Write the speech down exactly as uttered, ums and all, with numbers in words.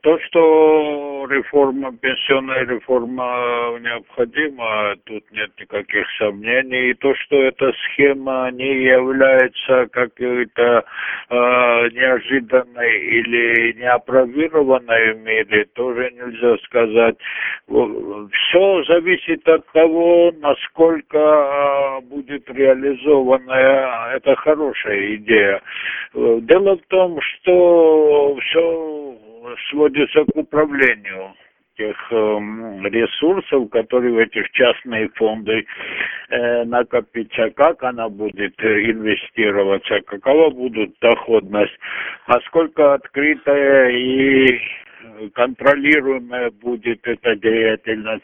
То, что реформа, пенсионная реформа необходима, тут нет никаких сомнений. И то, что эта схема не является какой-то э, неожиданной или неопробированной в мире, тоже нельзя сказать. Все зависит от того, насколько э, будет реализована эта хорошая идея. Дело в том, что все сводится к управлению тех э, ресурсов, которые в этих частные фонды э, накопятся, как она будет инвестироваться, какова будет доходность, насколько открытая и контролируемая будет эта деятельность.